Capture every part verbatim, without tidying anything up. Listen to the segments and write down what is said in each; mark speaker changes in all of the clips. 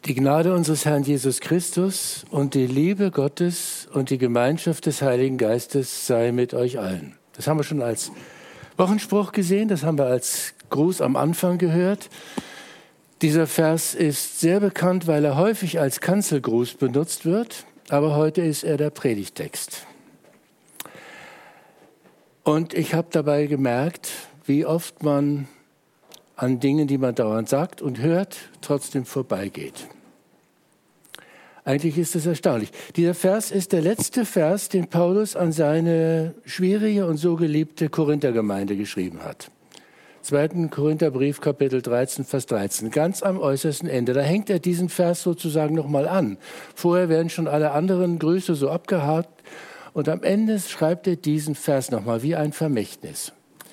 Speaker 1: Die Gnade unseres Herrn Jesus Christus und die Liebe Gottes und die Gemeinschaft des Heiligen Geistes sei mit euch allen. Das haben wir schon als Wochenspruch gesehen, das haben wir als Gruß am Anfang gehört. Dieser Vers ist sehr bekannt, weil er häufig als Kanzelgruß benutzt wird, aber heute ist er der Predigtext. Und ich habe dabei gemerkt, wie oft man an Dingen, die man dauernd sagt und hört, trotzdem vorbeigeht. Eigentlich ist das erstaunlich. Dieser Vers ist der letzte Vers, den Paulus an seine schwierige und so geliebte Korinthergemeinde geschrieben hat. zweiter Korintherbrief, Kapitel dreizehn, Vers dreizehn, ganz am äußersten Ende. Da hängt er diesen Vers sozusagen nochmal an. Vorher werden schon alle anderen Grüße so abgehakt und am Ende schreibt er diesen Vers nochmal wie ein Vermächtnis.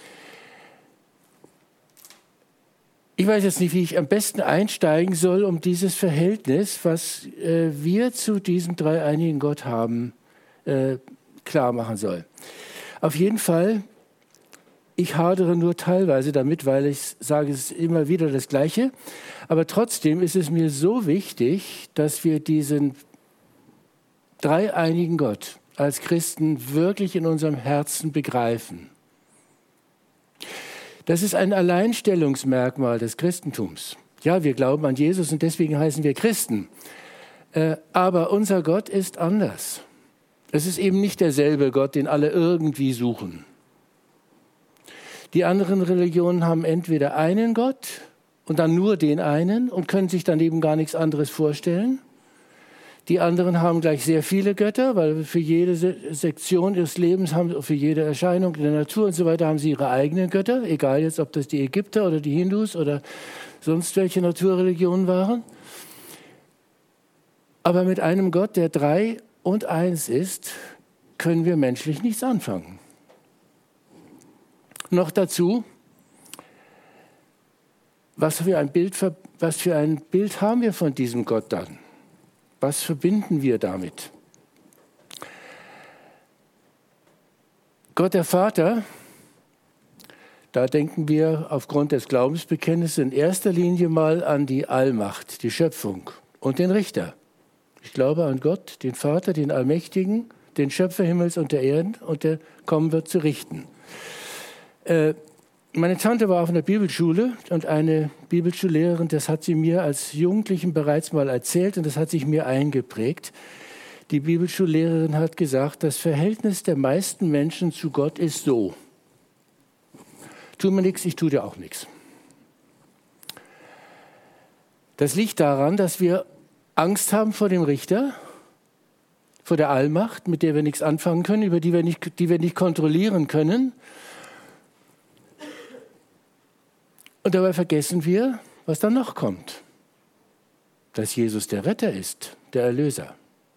Speaker 1: Ich weiß jetzt nicht, wie ich am besten einsteigen soll, um dieses Verhältnis, was äh, wir zu diesem dreieinigen Gott haben, äh, klar machen soll. Auf jeden Fall, ich hadere nur teilweise damit, weil ich sage, es ist immer wieder das Gleiche. Aber trotzdem ist es mir so wichtig, dass wir diesen dreieinigen Gott als Christen wirklich in unserem Herzen begreifen. Das ist ein Alleinstellungsmerkmal des Christentums. Ja, wir glauben an Jesus und deswegen heißen wir Christen. Äh, aber unser Gott ist anders. Es ist eben nicht derselbe Gott, den alle irgendwie suchen. Die anderen Religionen haben entweder einen Gott und dann nur den einen und können sich daneben gar nichts anderes vorstellen. Die anderen haben gleich sehr viele Götter, weil für jede Sektion ihres Lebens, haben, für jede Erscheinung in der Natur und so weiter, haben sie ihre eigenen Götter. Egal jetzt, ob das die Ägypter oder die Hindus oder sonst welche Naturreligionen waren. Aber mit einem Gott, der drei und eins ist, können wir menschlich nichts anfangen. Noch dazu, was für ein Bild, was für ein Bild haben wir von diesem Gott dann? Was verbinden wir damit? Gott der Vater, da denken wir aufgrund des Glaubensbekenntnisses in erster Linie mal an die Allmacht, die Schöpfung und den Richter. Ich glaube an Gott, den Vater, den Allmächtigen, den Schöpfer Himmels und der Erden und der kommen wird zu richten. Äh, Meine Tante war auf einer Bibelschule und eine Bibelschullehrerin, das hat sie mir als Jugendlichen bereits mal erzählt und das hat sich mir eingeprägt. Die Bibelschullehrerin hat gesagt, das Verhältnis der meisten Menschen zu Gott ist so: Tu mir nichts, ich tue dir auch nichts. Das liegt daran, dass wir Angst haben vor dem Richter, vor der Allmacht, mit der wir nichts anfangen können, über die wir nicht, die wir nicht kontrollieren können. Und dabei vergessen wir, was dann noch kommt. Dass Jesus der Retter ist, der Erlöser.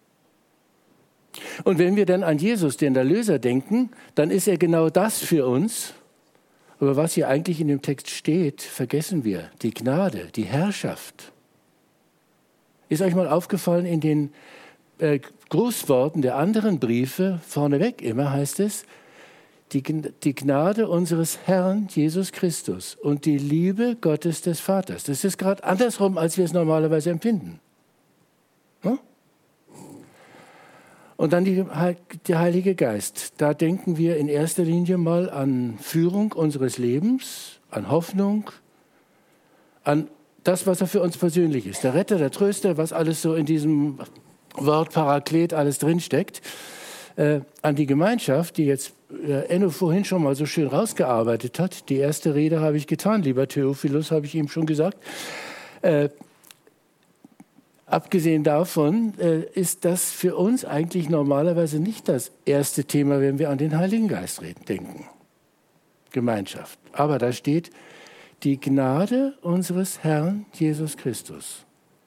Speaker 1: Und wenn wir dann an Jesus, den Erlöser, denken, dann ist er genau das für uns. Aber was hier eigentlich in dem Text steht, vergessen wir. Die Gnade, die Herrschaft. Ist euch mal aufgefallen, in den äh, Grußworten der anderen Briefe, vorneweg immer heißt es, Die, die Gnade unseres Herrn Jesus Christus und die Liebe Gottes des Vaters. Das ist gerade andersrum, als wir es normalerweise empfinden. Hm? Und dann die, der Heilige Geist. Da denken wir in erster Linie mal an Führung unseres Lebens, an Hoffnung, an das, was er für uns persönlich ist. Der Retter, der Tröster, was alles so in diesem Wort Paraklet alles drinsteckt. Äh, an die Gemeinschaft, die jetzt äh, Enno vorhin schon mal so schön rausgearbeitet hat. Die erste Rede habe ich getan, lieber Theophilus, habe ich ihm schon gesagt. Äh, abgesehen davon äh, ist das für uns eigentlich normalerweise nicht das erste Thema, wenn wir an den Heiligen Geist reden, denken. Gemeinschaft. Aber da steht die Gnade unseres Herrn Jesus Christus.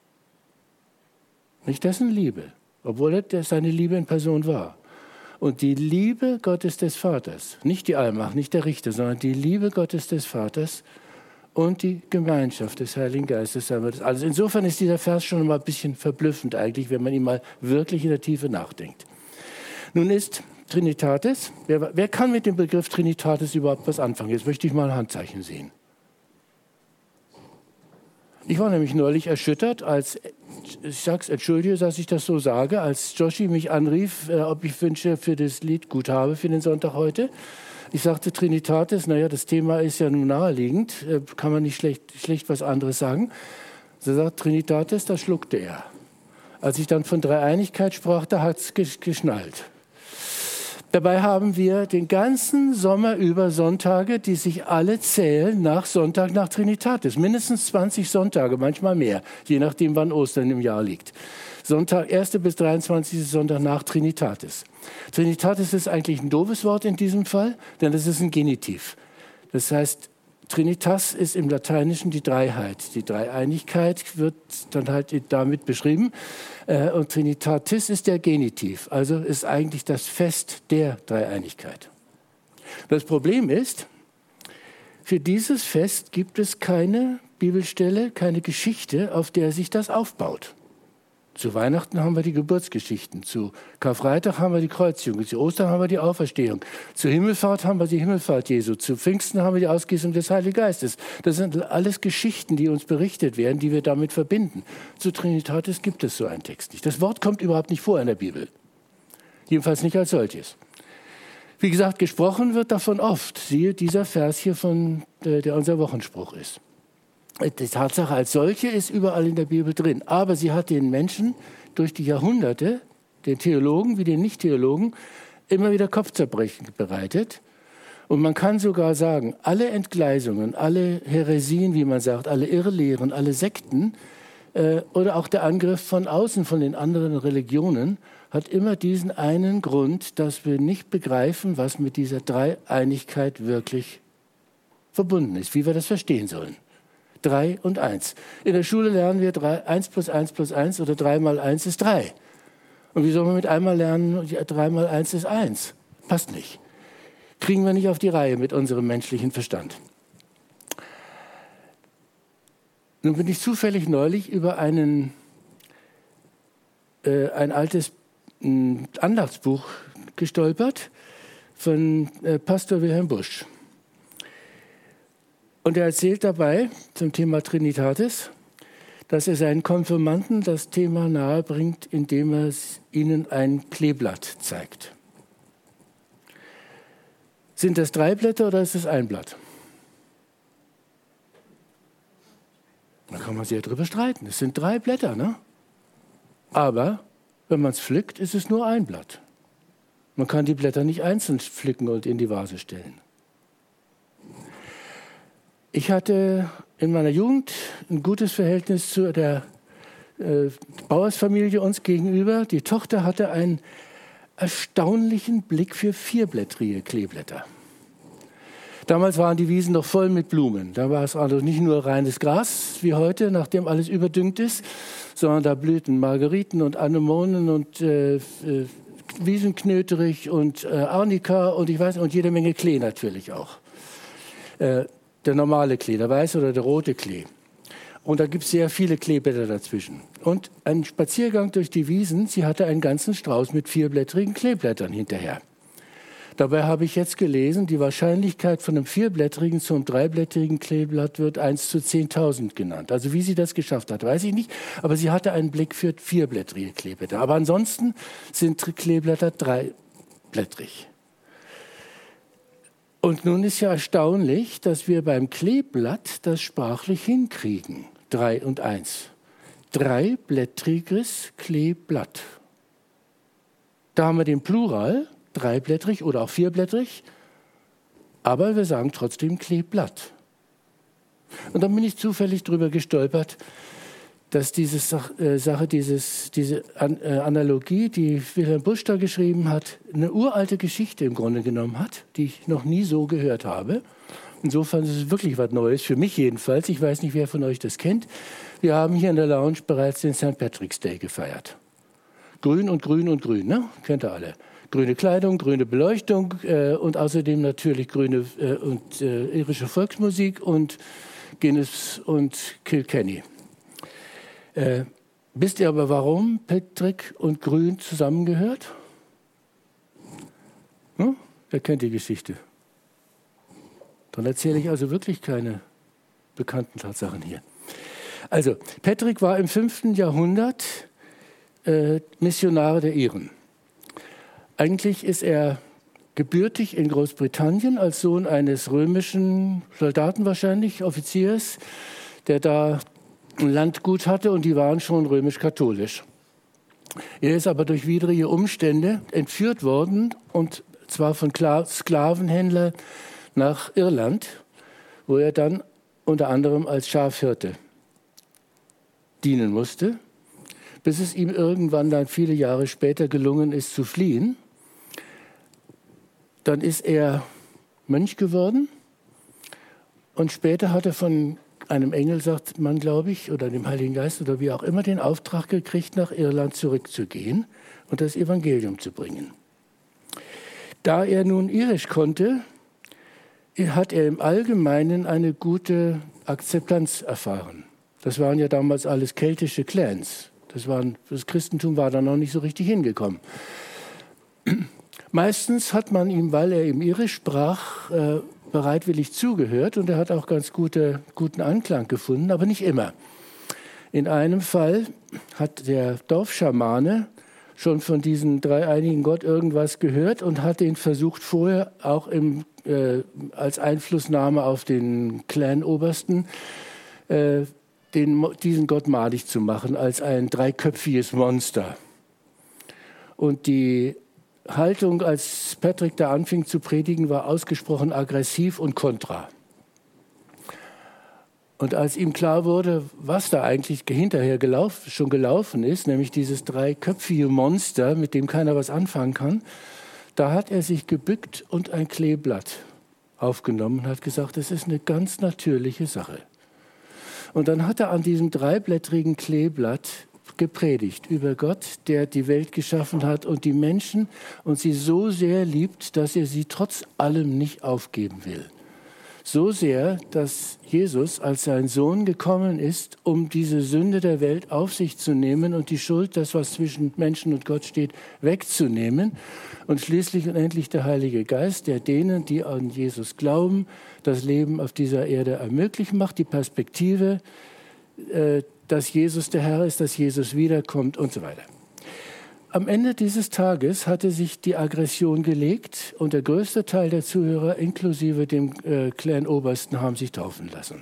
Speaker 1: Nicht dessen Liebe, obwohl er seine Liebe in Person war. Und die Liebe Gottes des Vaters, nicht die Allmacht, nicht der Richter, sondern die Liebe Gottes des Vaters und die Gemeinschaft des Heiligen Geistes. Also insofern ist dieser Vers schon mal ein bisschen verblüffend eigentlich, wenn man ihn mal wirklich in der Tiefe nachdenkt. Nun ist Trinitatis, wer, wer kann mit dem Begriff Trinitatis überhaupt was anfangen? Jetzt möchte ich mal ein Handzeichen sehen. Ich war nämlich neulich erschüttert, als, ich sag's, entschuldige, dass ich das so sage, als Joshi mich anrief, äh, ob ich Wünsche für das Lied gut habe für den Sonntag heute. Ich sagte Trinitatis, naja, das Thema ist ja nun naheliegend, äh, kann man nicht schlecht, schlecht was anderes sagen. So sagt Trinitatis, da schluckte er. Als ich dann von Dreieinigkeit sprach, da hat's geschnallt. Dabei haben wir den ganzen Sommer über Sonntage, die sich alle zählen nach Sonntag nach Trinitatis. Mindestens zwanzig Sonntage, manchmal mehr, je nachdem, wann Ostern im Jahr liegt. Sonntag, erster bis dreiundzwanzigster Sonntag nach Trinitatis. Trinitatis ist eigentlich ein doofes Wort in diesem Fall, denn es ist ein Genitiv. Das heißt, Trinitas ist im Lateinischen die Dreiheit. Die Dreieinigkeit wird dann halt damit beschrieben. Und Trinitatis ist der Genitiv, also ist eigentlich das Fest der Dreieinigkeit. Das Problem ist, für dieses Fest gibt es keine Bibelstelle, keine Geschichte, auf der sich das aufbaut. Zu Weihnachten haben wir die Geburtsgeschichten, zu Karfreitag haben wir die Kreuzigung, zu Ostern haben wir die Auferstehung, zur Himmelfahrt haben wir die Himmelfahrt Jesu, zu Pfingsten haben wir die Ausgießung des Heiligen Geistes. Das sind alles Geschichten, die uns berichtet werden, die wir damit verbinden. Zu Trinitatis gibt es so einen Text nicht. Das Wort kommt überhaupt nicht vor in der Bibel, jedenfalls nicht als solches. Wie gesagt, gesprochen wird davon oft, siehe dieser Vers hier, von, der unser Wochenspruch ist. Die Tatsache als solche ist überall in der Bibel drin. Aber sie hat den Menschen durch die Jahrhunderte, den Theologen wie den Nicht-Theologen, immer wieder Kopfzerbrechen bereitet. Und man kann sogar sagen, alle Entgleisungen, alle Häresien, wie man sagt, alle Irrlehren, alle Sekten äh, oder auch der Angriff von außen, von den anderen Religionen, hat immer diesen einen Grund, dass wir nicht begreifen, was mit dieser Dreieinigkeit wirklich verbunden ist, wie wir das verstehen sollen. Drei und eins. In der Schule lernen wir drei, eins plus eins plus eins oder drei mal eins ist drei. Und wie soll man mit einmal lernen, drei mal eins ist eins? Passt nicht. Kriegen wir nicht auf die Reihe mit unserem menschlichen Verstand. Nun bin ich zufällig neulich über einen, äh, ein altes äh, Andachtsbuch gestolpert von äh, Pastor Wilhelm Busch. Und er erzählt dabei zum Thema Trinitatis, dass er seinen Konfirmanden das Thema nahebringt, indem er ihnen ein Kleeblatt zeigt. Sind das drei Blätter oder ist es ein Blatt? Da kann man sehr drüber streiten. Es sind drei Blätter, ne? Aber wenn man es pflückt, ist es nur ein Blatt. Man kann die Blätter nicht einzeln pflücken und in die Vase stellen. Ich hatte in meiner Jugend ein gutes Verhältnis zu der äh, Bauersfamilie uns gegenüber. Die Tochter hatte einen erstaunlichen Blick für vierblättrige Kleeblätter. Damals waren die Wiesen noch voll mit Blumen. Da war es also nicht nur reines Gras wie heute, nachdem alles überdüngt ist, sondern da blühten Margeriten und Anemonen und äh, äh, Wiesenknöterich und äh, Arnika und ich weiß und jede Menge Klee natürlich auch. Äh, Der normale Klee, der weiße oder der rote Klee. Und da gibt es sehr viele Kleeblätter dazwischen. Und ein Spaziergang durch die Wiesen, sie hatte einen ganzen Strauß mit vierblättrigen Kleeblättern hinterher. Dabei habe ich jetzt gelesen, die Wahrscheinlichkeit von einem vierblättrigen zum dreiblättrigen Kleeblatt wird eins zu zehntausend genannt. Also wie sie das geschafft hat, weiß ich nicht. Aber sie hatte einen Blick für vierblättrige Kleeblätter. Aber ansonsten sind Kleeblätter dreiblättrig. Und nun ist ja erstaunlich, dass wir beim Kleeblatt das sprachlich hinkriegen. Drei und eins. Dreiblättriges Kleeblatt. Da haben wir den Plural, dreiblättrig oder auch vierblättrig, aber wir sagen trotzdem Kleeblatt. Und dann bin ich zufällig drüber gestolpert, dass diese Sache, dieses, diese Analogie, die Wilhelm Busch da geschrieben hat, eine uralte Geschichte im Grunde genommen hat, die ich noch nie so gehört habe. Insofern ist es wirklich was Neues, für mich jedenfalls. Ich weiß nicht, wer von euch das kennt. Wir haben hier in der Lounge bereits den Sankt Patrick's Day gefeiert. Grün und grün und grün, ne? Kennt ihr alle. Grüne Kleidung, grüne Beleuchtung äh, und außerdem natürlich grüne äh, und äh, irische Volksmusik und Guinness und Kilkenny. Äh, wisst ihr aber, warum Patrick und Grün zusammengehört? Hm? Wer kennt die Geschichte? Dann erzähle ich also wirklich keine bekannten Tatsachen hier. Also, Patrick war im fünften Jahrhundert äh, Missionar der Iren. Eigentlich ist er gebürtig in Großbritannien als Sohn eines römischen Soldaten wahrscheinlich, Offiziers, der da ein Landgut hatte und die waren schon römisch-katholisch. Er ist aber durch widrige Umstände entführt worden und zwar von Sklavenhändlern nach Irland, wo er dann unter anderem als Schafhirte dienen musste, bis es ihm irgendwann dann viele Jahre später gelungen ist zu fliehen. Dann ist er Mönch geworden und später hat er von einem Engel, sagt man, glaube ich, oder dem Heiligen Geist oder wie auch immer, den Auftrag gekriegt, nach Irland zurückzugehen und das Evangelium zu bringen. Da er nun Irisch konnte, hat er im Allgemeinen eine gute Akzeptanz erfahren. Das waren ja damals alles keltische Clans. Das, waren, das Christentum war da noch nicht so richtig hingekommen. Meistens hat man ihm, weil er im Irisch sprach, äh, bereitwillig zugehört und er hat auch ganz gute, guten Anklang gefunden, aber nicht immer. In einem Fall hat der Dorfschamane schon von diesem dreieinigen Gott irgendwas gehört und hat ihn versucht, vorher auch im, äh, als Einflussnahme auf den Clan-Obersten äh, den, diesen Gott madig zu machen, als ein dreiköpfiges Monster. Und die Haltung, als Patrick da anfing zu predigen, war ausgesprochen aggressiv und kontra. Und als ihm klar wurde, was da eigentlich hinterher gelaufen, schon gelaufen ist, nämlich dieses dreiköpfige Monster, mit dem keiner was anfangen kann, da hat er sich gebückt und ein Kleeblatt aufgenommen und hat gesagt, das ist eine ganz natürliche Sache. Und dann hat er an diesem dreiblättrigen Kleeblatt gepredigt über Gott, der die Welt geschaffen hat und die Menschen und sie so sehr liebt, dass er sie trotz allem nicht aufgeben will. So sehr, dass Jesus als sein Sohn gekommen ist, um diese Sünde der Welt auf sich zu nehmen und die Schuld, das was zwischen Menschen und Gott steht, wegzunehmen. Und schließlich und endlich der Heilige Geist, der denen, die an Jesus glauben, das Leben auf dieser Erde ermöglichen macht, die Perspektive, äh, dass Jesus der Herr ist, dass Jesus wiederkommt und so weiter. Am Ende dieses Tages hatte sich die Aggression gelegt und der größte Teil der Zuhörer, inklusive dem äh, Clan-Obersten, haben sich taufen lassen.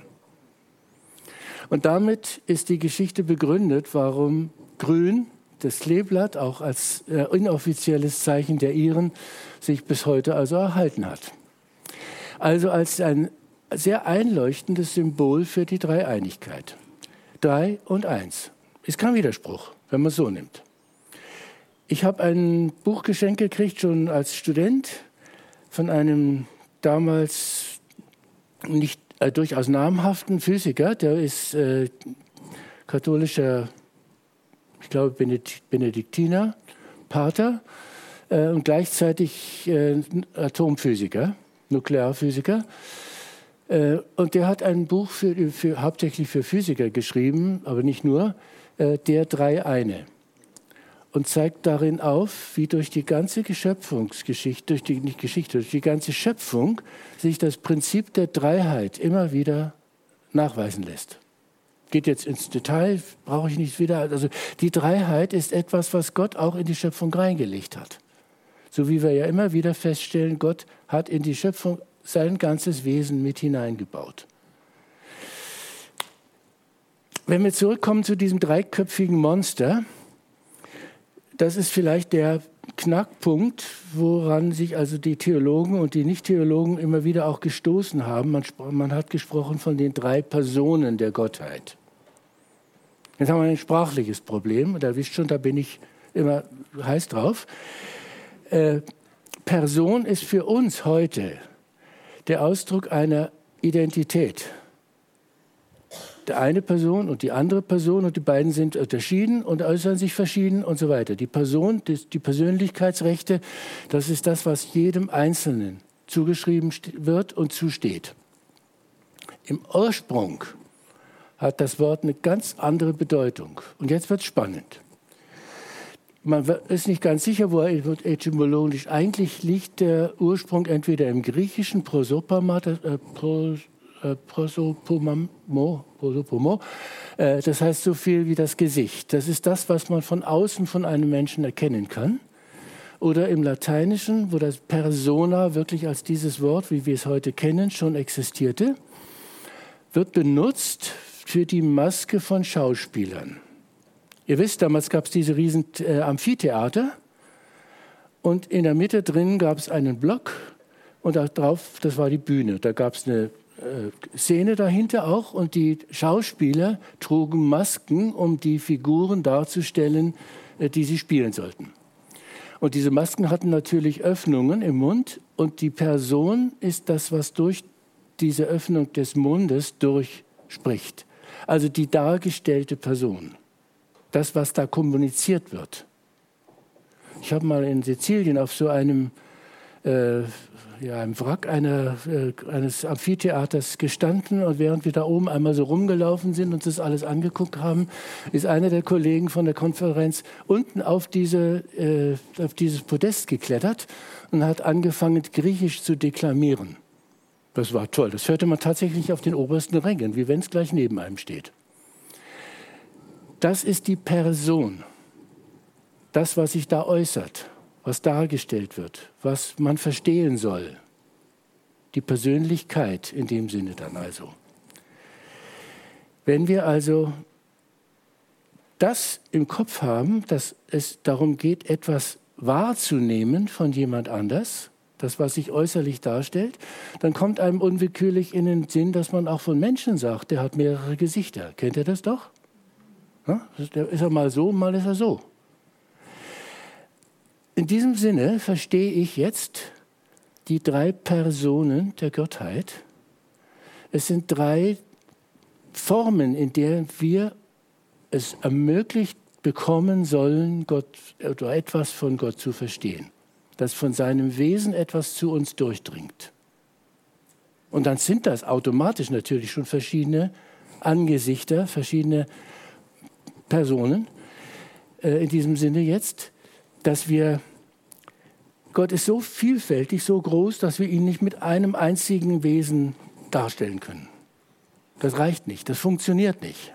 Speaker 1: Und damit ist die Geschichte begründet, warum Grün, das Kleeblatt, auch als äh, inoffizielles Zeichen der Iren, sich bis heute also erhalten hat. Also als ein sehr einleuchtendes Symbol für die Dreieinigkeit. Drei und eins. Ist kein Widerspruch, wenn man es so nimmt. Ich habe ein Buch geschenkt gekriegt, schon als Student, von einem damals nicht äh, durchaus namhaften Physiker. Der ist äh, katholischer, ich glaube, Benediktiner, Pater äh, und gleichzeitig äh, Atomphysiker, Nuklearphysiker. Äh, und der hat ein Buch für, für, hauptsächlich für Physiker geschrieben, aber nicht nur, äh, der Drei-Eine. Und zeigt darin auf, wie durch die ganze Geschöpfungsgeschichte, durch die, nicht Geschichte, durch die ganze Schöpfung sich das Prinzip der Dreiheit immer wieder nachweisen lässt. Geht jetzt ins Detail, brauche ich nicht wieder. Also die Dreiheit ist etwas, was Gott auch in die Schöpfung reingelegt hat. So wie wir ja immer wieder feststellen, Gott hat in die Schöpfung sein ganzes Wesen mit hineingebaut. Wenn wir zurückkommen zu diesem dreiköpfigen Monster, das ist vielleicht der Knackpunkt, woran sich also die Theologen und die Nicht-Theologen immer wieder auch gestoßen haben. Man, man hat gesprochen von den drei Personen der Gottheit. Jetzt haben wir ein sprachliches Problem. Da wisst schon, da bin ich immer heiß drauf. Äh, Person ist für uns heute der Ausdruck einer Identität. Der eine Person und die andere Person und die beiden sind unterschieden und äußern sich verschieden und so weiter. Die Person, die Persönlichkeitsrechte, das ist das, was jedem Einzelnen zugeschrieben wird und zusteht. Im Ursprung hat das Wort eine ganz andere Bedeutung. Und jetzt wird es spannend. Man ist nicht ganz sicher, wo er etymologisch eigentlich liegt. Der Ursprung entweder im griechischen Prosopopa, äh, Pros, äh, Prosopomamo, Prosopomo. Äh, das heißt so viel wie das Gesicht. Das ist das, was man von außen von einem Menschen erkennen kann. Oder im Lateinischen, wo das Persona wirklich als dieses Wort, wie wir es heute kennen, schon existierte, wird benutzt für die Maske von Schauspielern. Ihr wisst, damals gab es diese riesen äh, Amphitheater und in der Mitte drin gab es einen Block und da drauf, das war die Bühne. Da gab es eine äh, Szene dahinter auch und die Schauspieler trugen Masken, um die Figuren darzustellen, äh, die sie spielen sollten. Und diese Masken hatten natürlich Öffnungen im Mund und die Person ist das, was durch diese Öffnung des Mundes durchspricht. Also die dargestellte Person. Das, was da kommuniziert wird. Ich habe mal in Sizilien auf so einem, äh, ja, einem Wrack einer, äh, eines Amphitheaters gestanden und während wir da oben einmal so rumgelaufen sind und uns das alles angeguckt haben, ist einer der Kollegen von der Konferenz unten auf, diese, äh, auf dieses Podest geklettert und hat angefangen, Griechisch zu deklamieren. Das war toll. Das hörte man tatsächlich auf den obersten Rängen, wie wenn es gleich neben einem steht. Das ist die Person, das, was sich da äußert, was dargestellt wird, was man verstehen soll. Die Persönlichkeit in dem Sinne dann also. Wenn wir also das im Kopf haben, dass es darum geht, etwas wahrzunehmen von jemand anders, das, was sich äußerlich darstellt, dann kommt einem unwillkürlich in den Sinn, dass man auch von Menschen sagt, der hat mehrere Gesichter. Kennt ihr das doch? Ja, der ist er mal so, mal ist er so. In diesem Sinne verstehe ich jetzt die drei Personen der Gottheit. Es sind drei Formen, in denen wir es ermöglicht bekommen sollen, Gott oder etwas von Gott zu verstehen, dass von seinem Wesen etwas zu uns durchdringt. Und dann sind das automatisch natürlich schon verschiedene Angesichter, verschiedene Personen, äh, in diesem Sinne jetzt, dass wir, Gott ist so vielfältig, so groß, dass wir ihn nicht mit einem einzigen Wesen darstellen können. Das reicht nicht, das funktioniert nicht.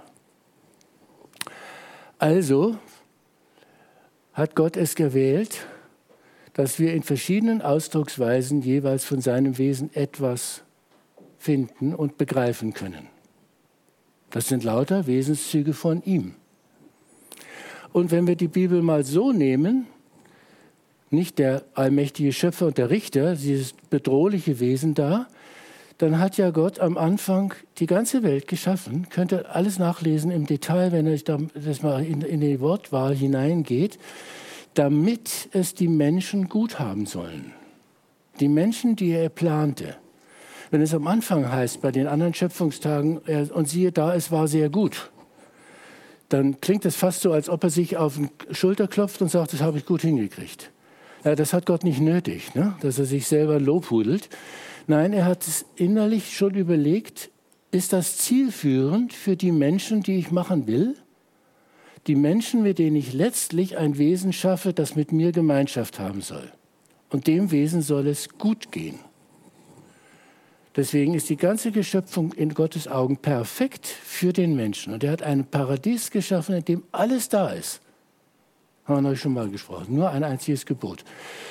Speaker 1: Also hat Gott es gewählt, dass wir in verschiedenen Ausdrucksweisen jeweils von seinem Wesen etwas finden und begreifen können. Das sind lauter Wesenszüge von ihm. Und wenn wir die Bibel mal so nehmen, nicht der allmächtige Schöpfer und der Richter, dieses bedrohliche Wesen da, dann hat ja Gott am Anfang die ganze Welt geschaffen. Könnt ihr alles nachlesen im Detail, wenn ihr das mal in, in die Wortwahl hineingeht, damit es die Menschen gut haben sollen. Die Menschen, die er plante. Wenn es am Anfang heißt, bei den anderen Schöpfungstagen, und siehe da, es war sehr gut, dann klingt es fast so, als ob er sich auf die Schulter klopft und sagt, das habe ich gut hingekriegt. Ja, das hat Gott nicht nötig, ne? Dass er sich selber lobhudelt. Nein, er hat es innerlich schon überlegt, ist das zielführend für die Menschen, die ich machen will? Die Menschen, mit denen ich letztlich ein Wesen schaffe, das mit mir Gemeinschaft haben soll. Und dem Wesen soll es gut gehen. Deswegen ist die ganze Geschöpfung in Gottes Augen perfekt für den Menschen. Und er hat ein Paradies geschaffen, in dem alles da ist. Haben wir neulich schon mal gesprochen. Nur ein einziges Gebot.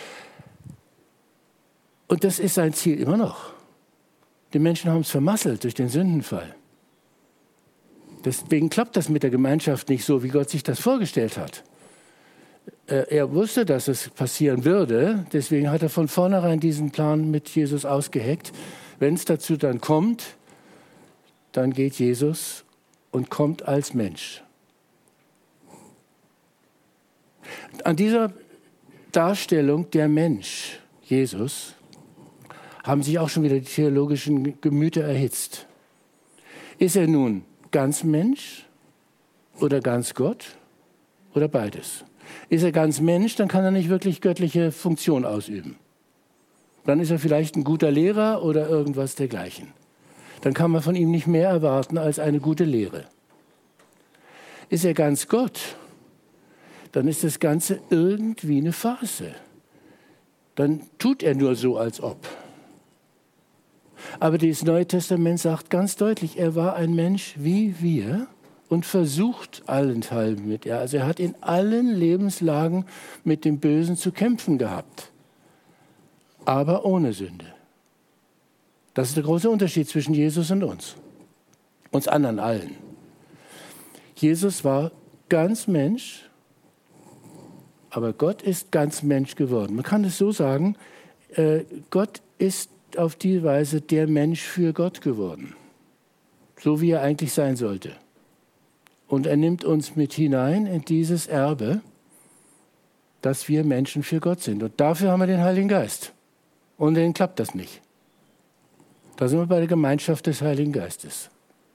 Speaker 1: Und das ist sein Ziel immer noch. Die Menschen haben es vermasselt durch den Sündenfall. Deswegen klappt das mit der Gemeinschaft nicht so, wie Gott sich das vorgestellt hat. Er wusste, dass es passieren würde. Deswegen hat er von vornherein diesen Plan mit Jesus ausgeheckt. Wenn es dazu dann kommt, dann geht Jesus und kommt als Mensch. An dieser Darstellung der Mensch, Jesus, haben sich auch schon wieder die theologischen Gemüter erhitzt. Ist er nun ganz Mensch oder ganz Gott oder beides? Ist er ganz Mensch, dann kann er nicht wirklich göttliche Funktion ausüben. Dann ist er vielleicht ein guter Lehrer oder irgendwas dergleichen. Dann kann man von ihm nicht mehr erwarten als eine gute Lehre. Ist er ganz Gott, dann ist das Ganze irgendwie eine Farce. Dann tut er nur so, als ob. Aber das Neue Testament sagt ganz deutlich, er war ein Mensch wie wir und versucht allenthalben mit ihr. Also er hat in allen Lebenslagen mit dem Bösen zu kämpfen gehabt, aber ohne Sünde. Das ist der große Unterschied zwischen Jesus und uns, uns anderen allen. Jesus war ganz Mensch, aber Gott ist ganz Mensch geworden. Man kann es so sagen, äh, Gott ist auf die Weise der Mensch für Gott geworden, so wie er eigentlich sein sollte. Und er nimmt uns mit hinein in dieses Erbe, dass wir Menschen für Gott sind. Und dafür haben wir den Heiligen Geist. Und denen klappt das nicht. Da sind wir bei der Gemeinschaft des Heiligen Geistes.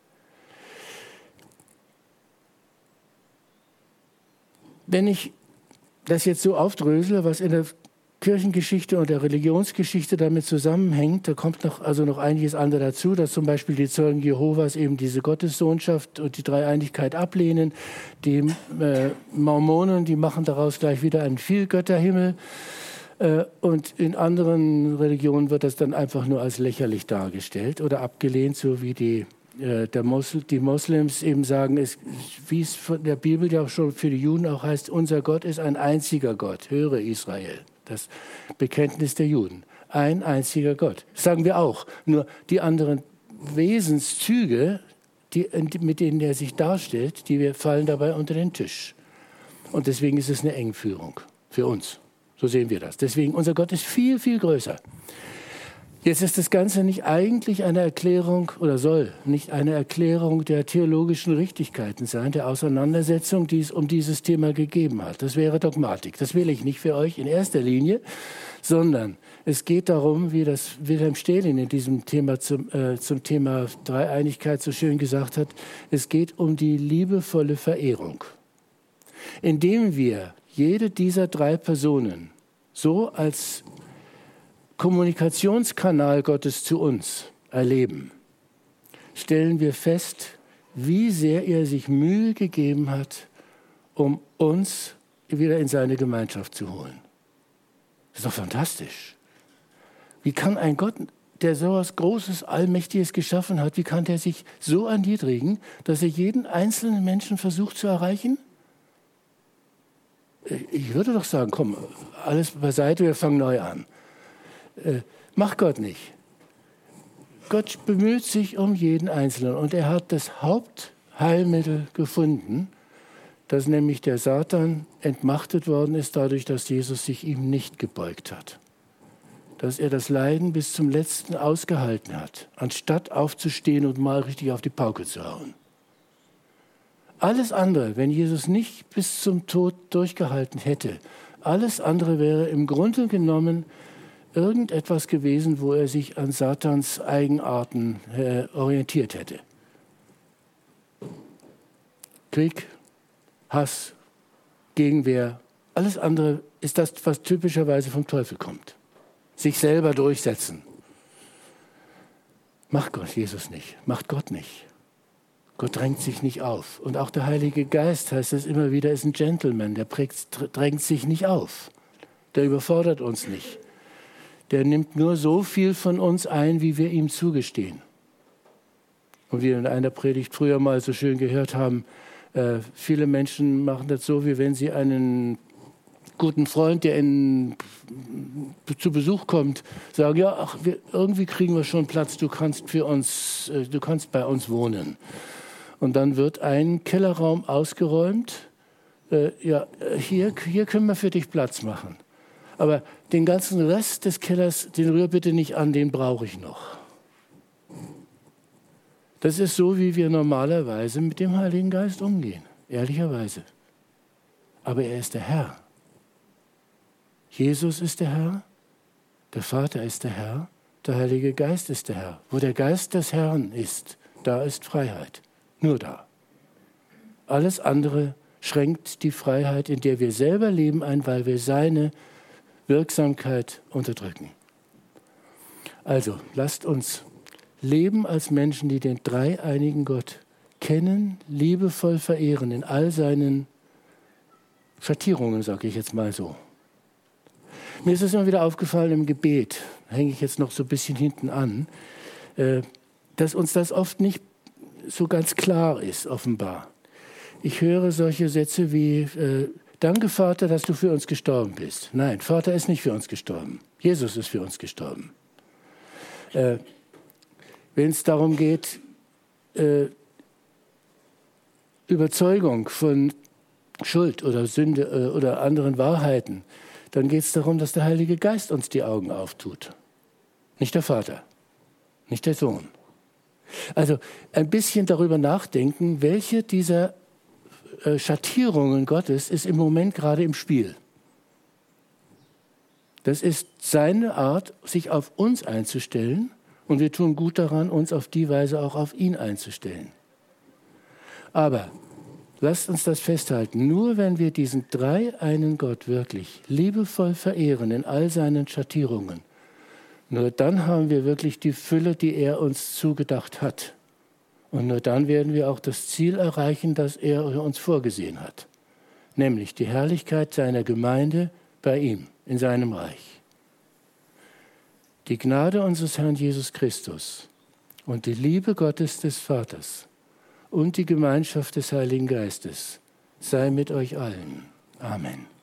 Speaker 1: Wenn ich das jetzt so aufdrösele, was in der Kirchengeschichte und der Religionsgeschichte damit zusammenhängt, da kommt noch, also noch einiges andere dazu, dass zum Beispiel die Zeugen Jehovas eben diese Gottessohnschaft und die Dreieinigkeit ablehnen. Die äh, Mormonen, die machen daraus gleich wieder einen Vielgötterhimmel. Äh, und in anderen Religionen wird das dann einfach nur als lächerlich dargestellt oder abgelehnt, so wie die Der Mosl- die Moslems eben sagen, es, wie es von der Bibel ja auch schon für die Juden auch heißt, unser Gott ist ein einziger Gott, höre Israel, das Bekenntnis der Juden, ein einziger Gott. Das sagen wir auch, nur die anderen Wesenszüge, die, mit denen er sich darstellt, die wir fallen dabei unter den Tisch. Und deswegen ist es eine Engführung für uns, so sehen wir das. Deswegen, unser Gott ist viel, viel größer. Jetzt ist das Ganze nicht eigentlich eine Erklärung oder soll nicht eine Erklärung der theologischen Richtigkeiten sein, der Auseinandersetzung, die es um dieses Thema gegeben hat. Das wäre Dogmatik. Das will ich nicht für euch in erster Linie, sondern es geht darum, wie das Wilhelm Stählin in diesem Thema zum, äh, zum Thema Dreieinigkeit so schön gesagt hat, es geht um die liebevolle Verehrung. Indem wir jede dieser drei Personen so als Kommunikationskanal Gottes zu uns erleben, stellen wir fest, wie sehr er sich Mühe gegeben hat, um uns wieder in seine Gemeinschaft zu holen. Das ist doch fantastisch. Wie kann ein Gott, der so etwas Großes, Allmächtiges geschaffen hat, wie kann der sich so erniedrigen, dass er jeden einzelnen Menschen versucht zu erreichen? Ich würde doch sagen, komm, alles beiseite, wir fangen neu an. Äh, macht Gott nicht. Gott bemüht sich um jeden Einzelnen und er hat das Hauptheilmittel gefunden, dass nämlich der Satan entmachtet worden ist dadurch, dass Jesus sich ihm nicht gebeugt hat. Dass er das Leiden bis zum Letzten ausgehalten hat, anstatt aufzustehen und mal richtig auf die Pauke zu hauen. Alles andere, wenn Jesus nicht bis zum Tod durchgehalten hätte, alles andere wäre im Grunde genommen irgendetwas gewesen, wo er sich an Satans Eigenarten äh, orientiert hätte. Krieg, Hass, Gegenwehr, alles andere ist das, was typischerweise vom Teufel kommt. Sich selber durchsetzen. Macht Gott Jesus nicht, macht Gott nicht. Gott drängt sich nicht auf. Und auch der Heilige Geist, heißt es immer wieder, ist ein Gentleman, der drängt sich nicht auf. Der überfordert uns nicht. Der nimmt nur so viel von uns ein, wie wir ihm zugestehen. Und wie wir in einer Predigt früher mal so schön gehört haben, äh, viele Menschen machen das so, wie wenn sie einen guten Freund, der in, zu Besuch kommt, sagen, ja, ach, wir, irgendwie kriegen wir schon Platz, du kannst für uns, äh, du kannst bei uns wohnen. Und dann wird ein Kellerraum ausgeräumt, äh, ja, hier, hier können wir für dich Platz machen. Aber den ganzen Rest des Kellers, den rühr bitte nicht an, den brauche ich noch. Das ist so, wie wir normalerweise mit dem Heiligen Geist umgehen, ehrlicherweise. Aber er ist der Herr. Jesus ist der Herr, der Vater ist der Herr, der Heilige Geist ist der Herr. Wo der Geist des Herrn ist, da ist Freiheit. Nur da. Alles andere schränkt die Freiheit, in der wir selber leben, ein, weil wir seine Wirksamkeit unterdrücken. Also, lasst uns leben als Menschen, die den dreieinigen Gott kennen, liebevoll verehren in all seinen Schattierungen, sage ich jetzt mal so. Mir ist es immer wieder aufgefallen im Gebet, hänge ich jetzt noch so ein bisschen hinten an. äh, dass uns das oft nicht so ganz klar ist, offenbar. Ich höre solche Sätze wie, äh, danke Vater, dass du für uns gestorben bist. Nein, Vater ist nicht für uns gestorben. Jesus ist für uns gestorben. Äh, wenn es darum geht, äh, Überzeugung von Schuld oder Sünde äh, oder anderen Wahrheiten, dann geht es darum, dass der Heilige Geist uns die Augen auftut. Nicht der Vater, nicht der Sohn. Also ein bisschen darüber nachdenken, welche dieser äh, Schattierungen Gottes ist im Moment gerade im Spiel. Das ist seine Art, sich auf uns einzustellen, und wir tun gut daran, uns auf die Weise auch auf ihn einzustellen. Aber lasst uns das festhalten, nur wenn wir diesen dreieinen Gott wirklich liebevoll verehren in all seinen Schattierungen, nur dann haben wir wirklich die Fülle, die er uns zugedacht hat. Und nur dann werden wir auch das Ziel erreichen, das er uns vorgesehen hat. Nämlich die Herrlichkeit seiner Gemeinde bei ihm, in seinem Reich. Die Gnade unseres Herrn Jesus Christus und die Liebe Gottes des Vaters und die Gemeinschaft des Heiligen Geistes sei mit euch allen. Amen.